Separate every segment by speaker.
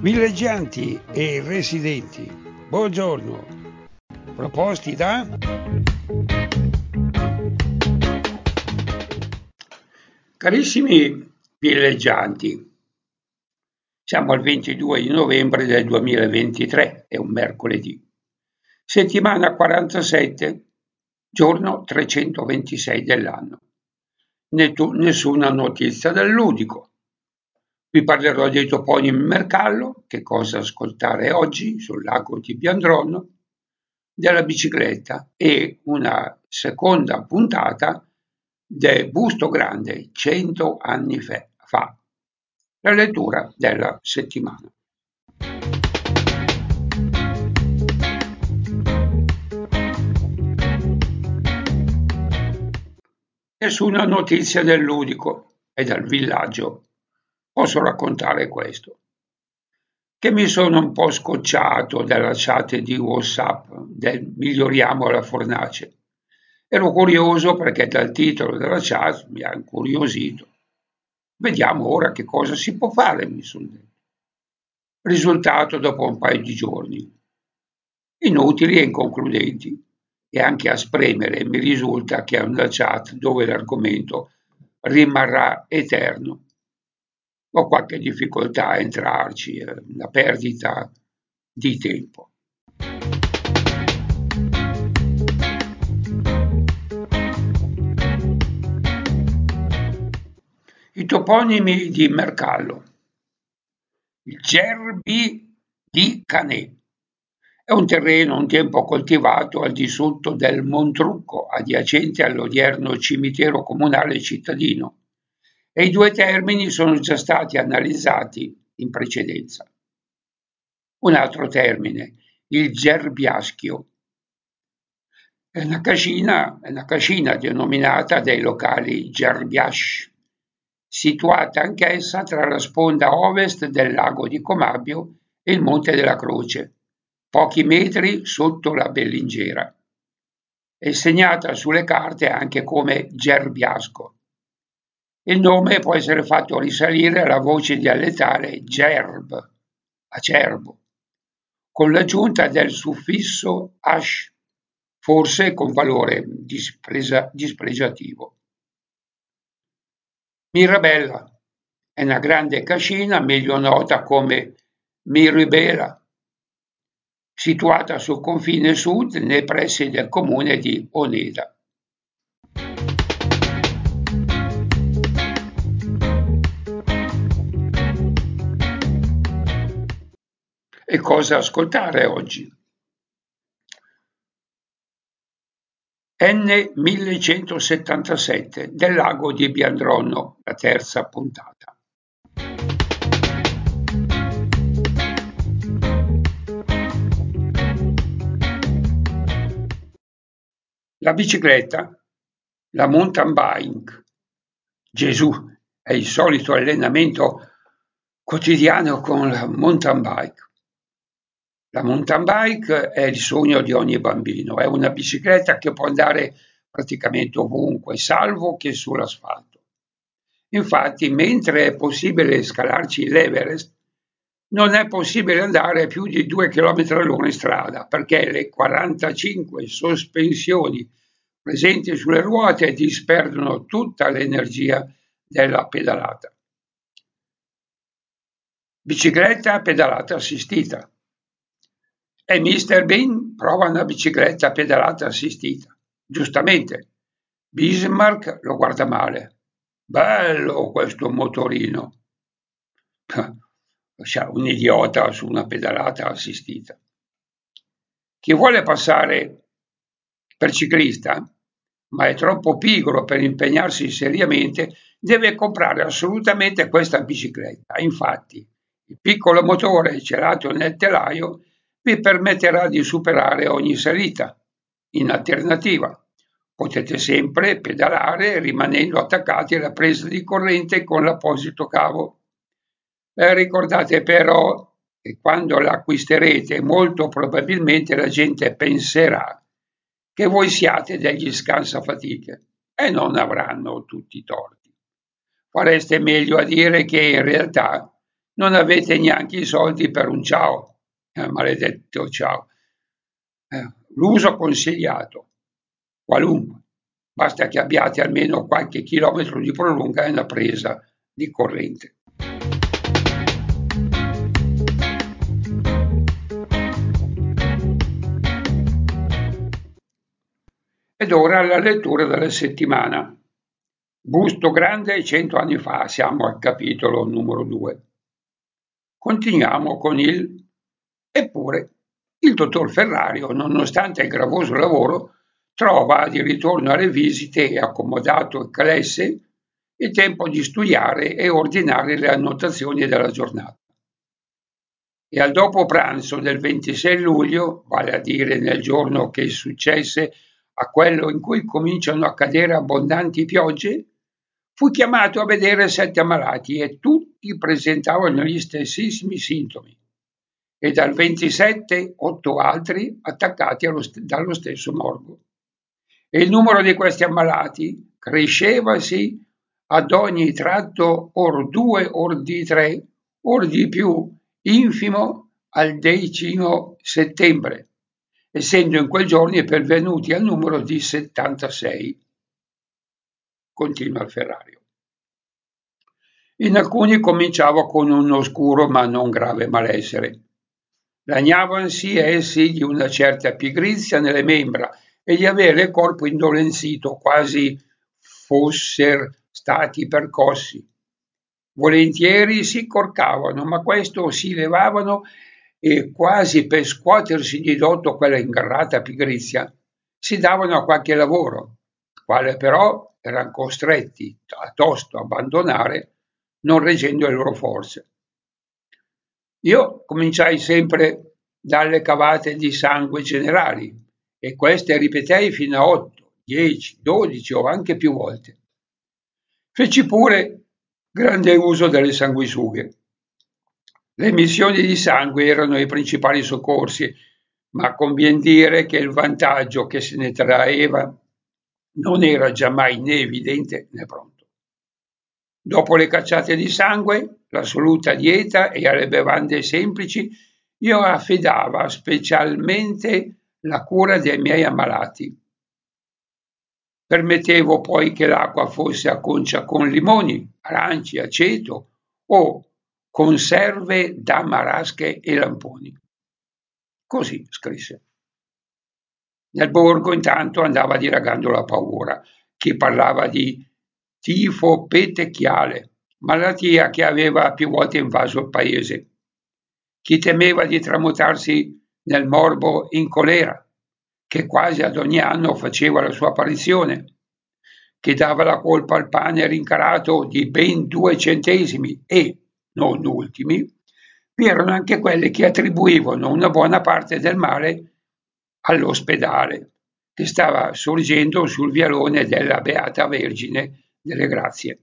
Speaker 1: Villeggianti e residenti, buongiorno. Proposti da carissimi villeggianti, siamo al 22 di novembre del 2023, è un mercoledì, settimana 47, giorno 326 dell'anno. Nessuna notizia del ludico. Vi parlerò dei toponimi Mercallo, che cosa ascoltare oggi sul lago di Biandronno, della bicicletta e una seconda puntata del Busto Grande 100 anni fa, la lettura della settimana. Nessuna notizia del ludico e dal villaggio. Posso raccontare questo, che mi sono un po' scocciato dalla chat di WhatsApp del miglioriamo la fornace. Ero curioso perché dal titolo della chat mi ha incuriosito. Vediamo ora che cosa si può fare, mi sono detto. Risultato dopo un paio di giorni. Inutili e inconcludenti. E anche a spremere mi risulta che è una chat dove l'argomento rimarrà eterno. Ho qualche difficoltà a entrarci, una perdita di tempo. I toponimi di Mercallo. Il Gerbi di Canè è un terreno un tempo coltivato al di sotto del Montrucco, adiacente all'odierno cimitero comunale cittadino, e i due termini sono già stati analizzati in precedenza. Un altro termine, il gerbiaschio, è una cascina denominata dai locali Gerbiasc, situata anch'essa tra la sponda ovest del lago di Comabio e il Monte della Croce, pochi metri sotto la Bellingera. È segnata sulle carte anche come Gerbiasco. Il nome può essere fatto risalire alla voce dialettale gerb, acerbo, con l'aggiunta del suffisso ash, forse con valore dispregiativo. Mirabella è una grande cascina meglio nota come Miribela, situata sul confine sud nei pressi del comune di Oneda. E cosa ascoltare oggi? N1177 del lago di Biandronno, la terza puntata. La bicicletta, la mountain bike. Gesù, è il solito allenamento quotidiano con la mountain bike. La mountain bike è il sogno di ogni bambino, è una bicicletta che può andare praticamente ovunque, salvo che sull'asfalto. Infatti, mentre è possibile scalarci l'Everest, non è possibile andare più di 2 km all'ora in strada, perché le 45 sospensioni presenti sulle ruote disperdono tutta l'energia della pedalata. Bicicletta pedalata assistita. E Mr. Bean prova una bicicletta pedalata assistita. Giustamente, Bismarck lo guarda male. Bello questo motorino. Un idiota su una pedalata assistita. Chi vuole passare per ciclista, ma è troppo pigro per impegnarsi seriamente, deve comprare assolutamente questa bicicletta. Infatti, il piccolo motore celato nel telaio vi permetterà di superare ogni salita. In alternativa, potete sempre pedalare rimanendo attaccati alla presa di corrente con l'apposito cavo. Ricordate però che quando l'acquisterete molto probabilmente la gente penserà che voi siate degli scansafatiche e non avranno tutti i torti. Fareste meglio a dire che in realtà non avete neanche i soldi per un ciao, maledetto ciao. L'uso consigliato, qualunque, basta che abbiate almeno qualche chilometro di prolunga e una presa di corrente. Ed ora la lettura della settimana. Busto Grande 100 anni fa, siamo al capitolo numero 2. Continuiamo con il Eppure il dottor Ferrario, nonostante il gravoso lavoro, trova di ritorno alle visite e accomodato il Calesse il tempo di studiare e ordinare le annotazioni della giornata. E al dopo pranzo del 26 luglio, vale a dire nel giorno che successe a quello in cui cominciano a cadere abbondanti piogge, fu chiamato a vedere 7 ammalati e tutti presentavano gli stessissimi sintomi e dal 27 8 altri attaccati dallo stesso morbo. E il numero di questi ammalati crescevasi ad ogni tratto or 2 or di 3 or di più, infimo al 10 settembre, essendo in quel giorno pervenuti al numero di 76. Continua il Ferrario. In alcuni cominciava con un oscuro ma non grave malessere. Lagnavansi essi di una certa pigrizia nelle membra e di avere il corpo indolenzito, quasi fosser stati percossi. Volentieri si corcavano, ma questo si levavano e quasi per scuotersi di dotto quella ingarrata pigrizia, si davano a qualche lavoro, quale però erano costretti a tosto abbandonare, non reggendo le loro forze. Io cominciai sempre dalle cavate di sangue generali e queste ripetei fino a 8, 10, 12 o anche più volte. Feci pure grande uso delle sanguisughe. Le emissioni di sangue erano i principali soccorsi, ma convien dire che il vantaggio che se ne traeva non era giammai né evidente né pronto. Dopo le cacciate di sangue, l'assoluta dieta e alle bevande semplici, io affidava specialmente la cura dei miei ammalati. Permettevo poi che l'acqua fosse a concia con limoni, aranci, aceto o conserve da marasche e lamponi. Così scrisse. Nel borgo intanto andava diragando la paura. Chi parlava di tifo petechiale, malattia che aveva più volte invaso il paese. Chi temeva di tramutarsi nel morbo in colera, che quasi ad ogni anno faceva la sua apparizione, che dava la colpa al pane rincarato di ben 2 centesimi e, non ultimi, vi erano anche quelli che attribuivano una buona parte del male all'ospedale, che stava sorgendo sul vialone della Beata Vergine delle Grazie.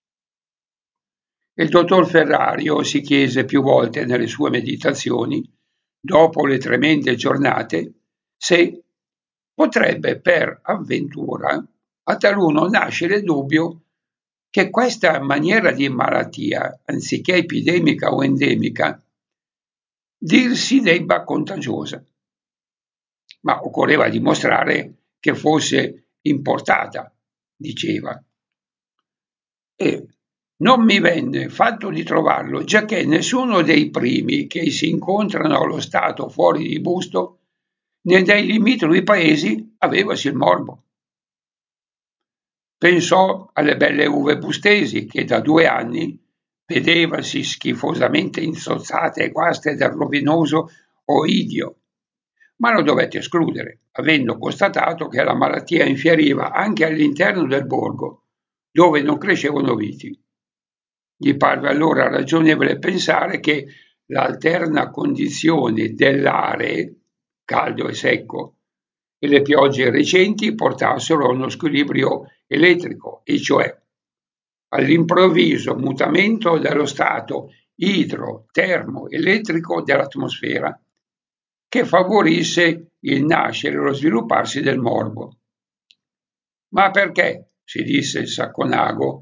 Speaker 1: Il dottor Ferrario si chiese più volte nelle sue meditazioni, dopo le tremende giornate, se potrebbe per avventura a taluno nascere il dubbio che questa maniera di malattia, anziché epidemica o endemica, dir si debba contagiosa. Ma occorreva dimostrare che fosse importata, diceva. E non mi venne fatto di trovarlo, giacché nessuno dei primi che si incontrano allo stato fuori di busto, né dai limitrofi paesi, avevasi il morbo. Pensò alle belle uve bustesi che da 2 anni vedevasi schifosamente insozzate e guaste dal rovinoso oidio, ma lo dovette escludere, avendo constatato che la malattia infieriva anche all'interno del borgo, dove non crescevano viti. Gli parve allora ragionevole pensare che l'alterna condizione dell'aree, caldo e secco, e le piogge recenti portassero a uno squilibrio elettrico, e cioè all'improvviso mutamento dello stato idro-termo-elettrico dell'atmosfera, che favorisse il nascere e lo svilupparsi del morbo. Ma perché, si disse il Sacconago,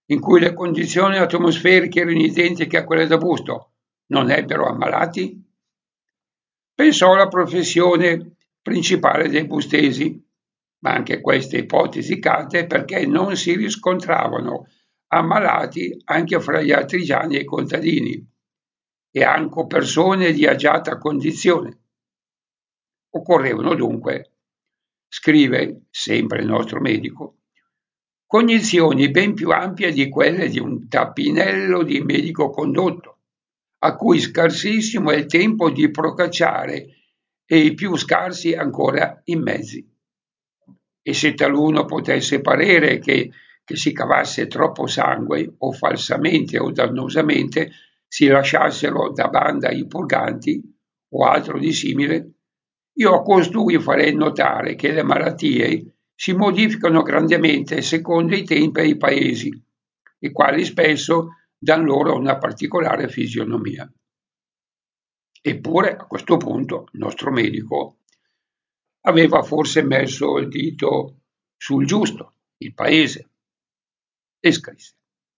Speaker 1: in cui le condizioni atmosferiche erano identiche a quelle da Busto, non ebbero ammalati? Pensò alla professione principale dei bustesi, ma anche questa ipotesi cadde perché non si riscontravano ammalati anche fra gli artigiani e i contadini, e anche persone di agiata condizione. Occorrevano dunque, scrive sempre il nostro medico, cognizioni ben più ampie di quelle di un tappinello di medico condotto, a cui scarsissimo è il tempo di procacciare e i più scarsi ancora i mezzi. E se taluno potesse parere che si cavasse troppo sangue o falsamente o dannosamente si lasciassero da banda i purganti o altro di simile, io a costui farei notare che le malattie si modificano grandemente secondo i tempi e i paesi, i quali spesso danno loro una particolare fisionomia. Eppure a questo punto il nostro medico aveva forse messo il dito sul giusto, il paese, e scrisse: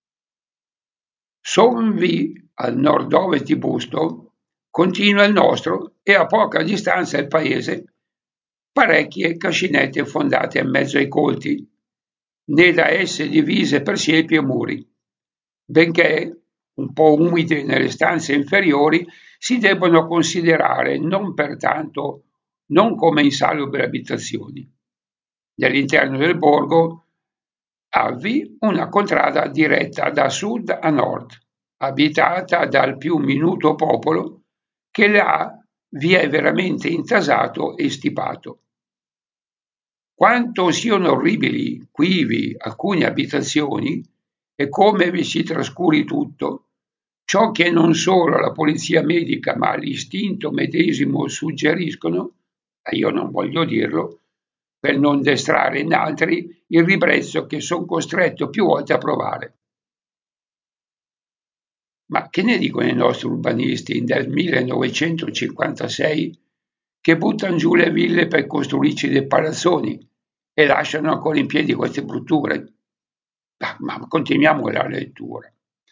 Speaker 1: Sonvi al nord-ovest di Busto continua il nostro e a poca distanza il paese parecchie cascinette fondate in mezzo ai colti, né da esse divise per siepi e muri, benché un po' umide nelle stanze inferiori, si debbono considerare non come insalubri abitazioni. Nell'interno del borgo avvi una contrada diretta da sud a nord, abitata dal più minuto popolo che là vi è veramente intasato e stipato. Quanto siano orribili, quivi, alcune abitazioni, e come vi si trascuri tutto, ciò che non solo la polizia medica ma l'istinto medesimo suggeriscono, e io non voglio dirlo, per non destrare in altri il ribrezzo che son costretto più volte a provare. Ma che ne dicono i nostri urbanisti del 1956 che buttano giù le ville per costruirci dei palazzoni e lasciano ancora in piedi queste brutture? Ma continuiamo la lettura.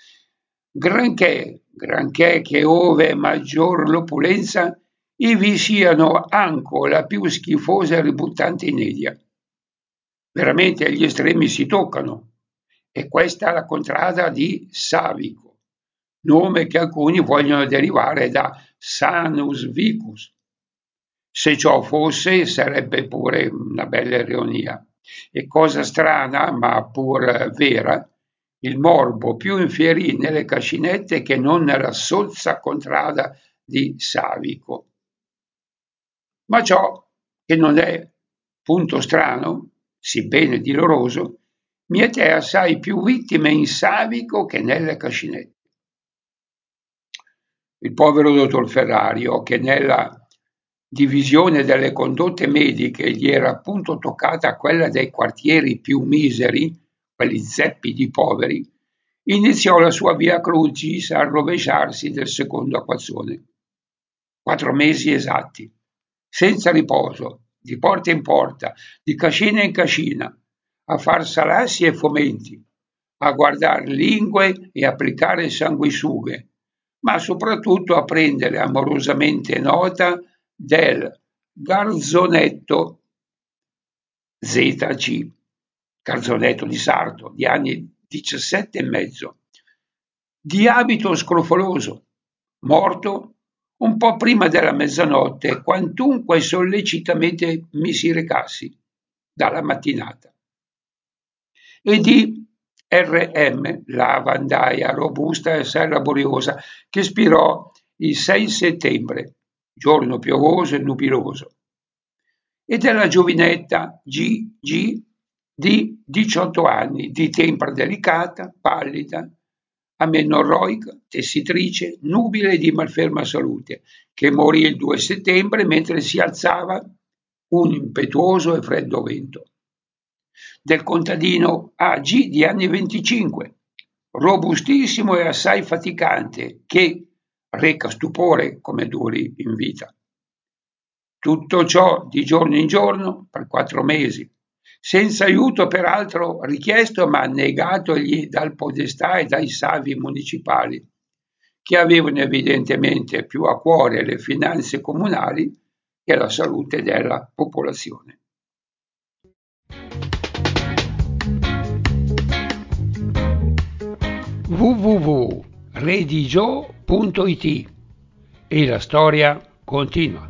Speaker 1: Granché che ove è maggior l'opulenza, ivi siano anco la più schifosa e ributtante inedia. Veramente gli estremi si toccano, e questa è la contrada di Savico, nome che alcuni vogliono derivare da Sanus Vicus. Se ciò fosse, sarebbe pure una bella ironia. E cosa strana, ma pur vera, il morbo più infierì nelle cascinette che non nella sozza contrada di Savico. Ma ciò che non è punto strano, sebbene doloroso, miete assai più vittime in Savico che nelle cascinette. Il povero dottor Ferrario, che nella divisione delle condotte mediche gli era appunto toccata quella dei quartieri più miseri, quelli zeppi di poveri, iniziò la sua via crucis al rovesciarsi del secondo acquazzone. 4 mesi esatti, senza riposo, di porta in porta, di cascina in cascina, a far salassi e fomenti, a guardar lingue e applicare sanguisughe, ma soprattutto a prendere amorosamente nota del garzonetto ZC, garzonetto di sarto, di anni 17 e mezzo, di abito scrofoloso, morto un po' prima della mezzanotte, quantunque sollecitamente mi si recassi dalla mattinata. E di RM, lavandaia robusta e assai laboriosa, che spirò il 6 settembre, giorno piovoso e nubiloso, e della giovinetta GG di 18 anni, di tempra delicata, pallida, amenorroica, tessitrice, nubile e di malferma salute, che morì il 2 settembre mentre si alzava un impetuoso e freddo vento. Del contadino AG di anni 25, robustissimo e assai faticante, che reca stupore come duri in vita. Tutto ciò di giorno in giorno per 4 mesi, senza aiuto peraltro richiesto ma negatogli dal podestà e dai savi municipali, che avevano evidentemente più a cuore le finanze comunali che la salute della popolazione. www.redigio.it e la storia continua.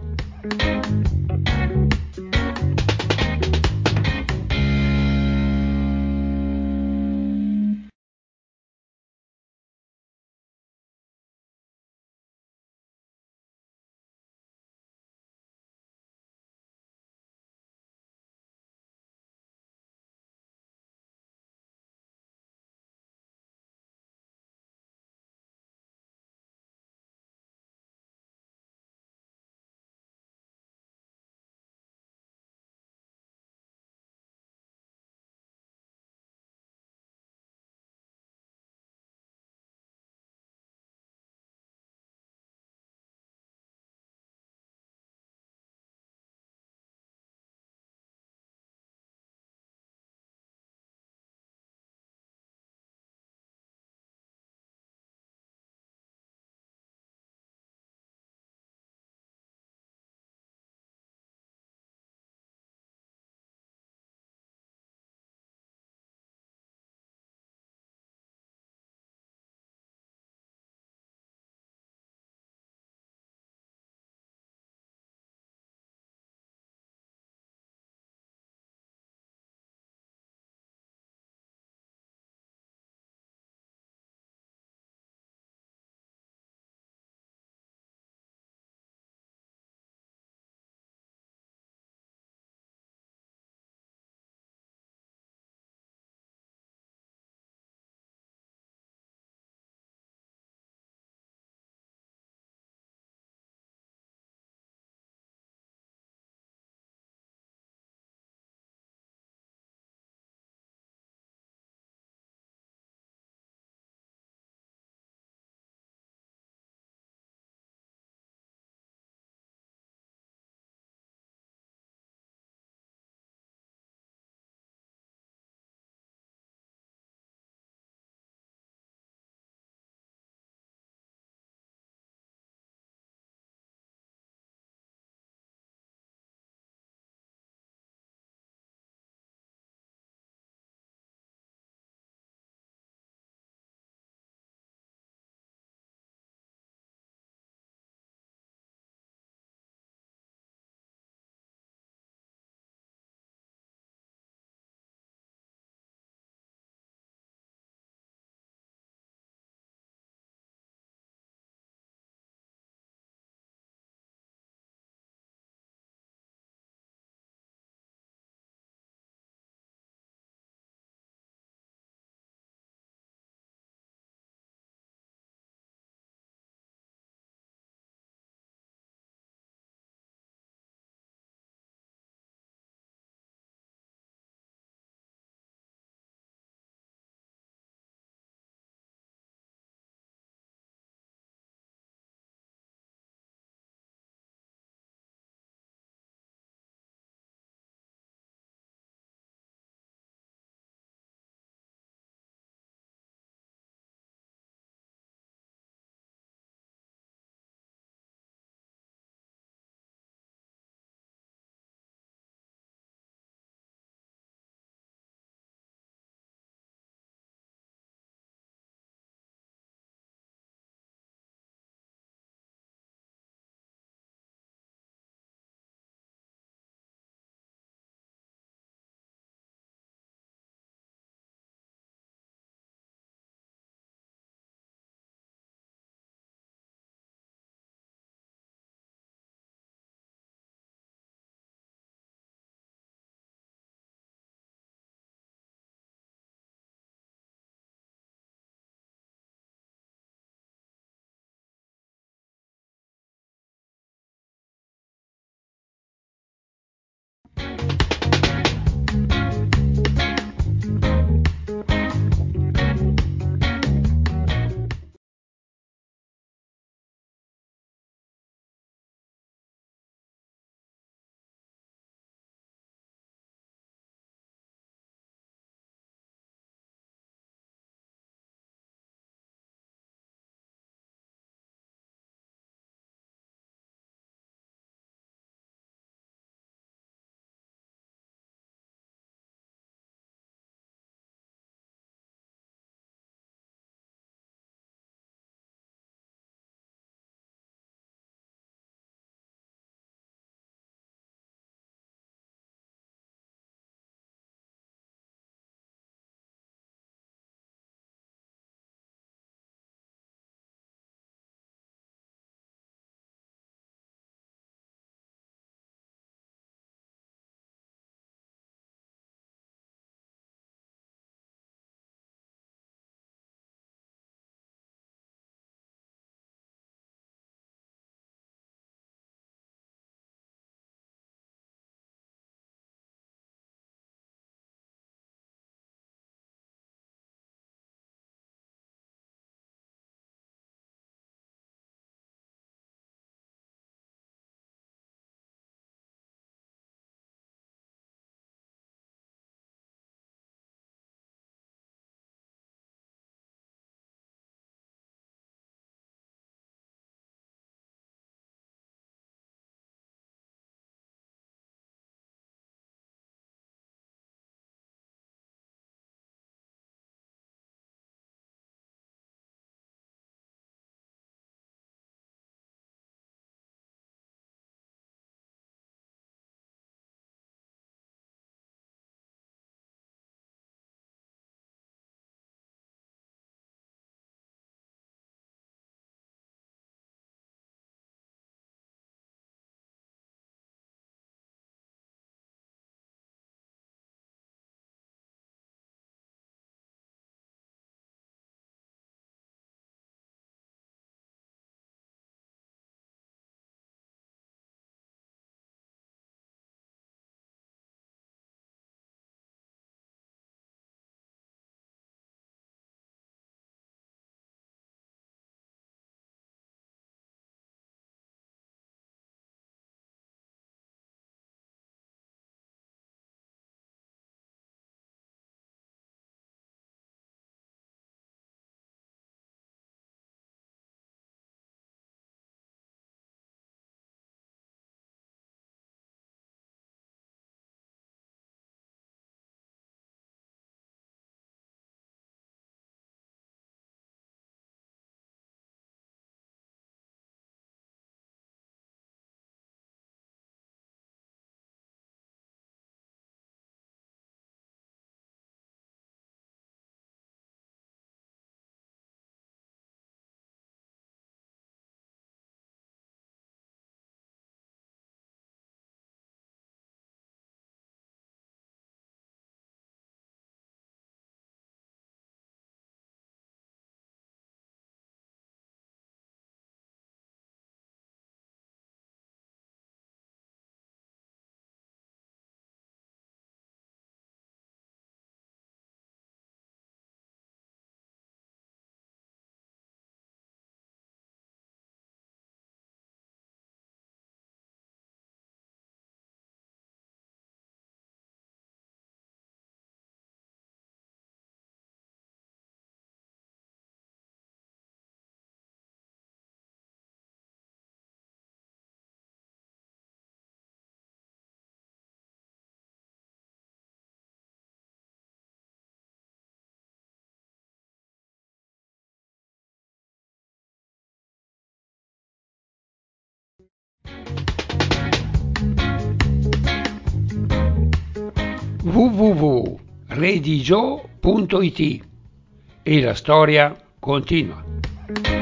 Speaker 1: www.redigio.it e la storia continua.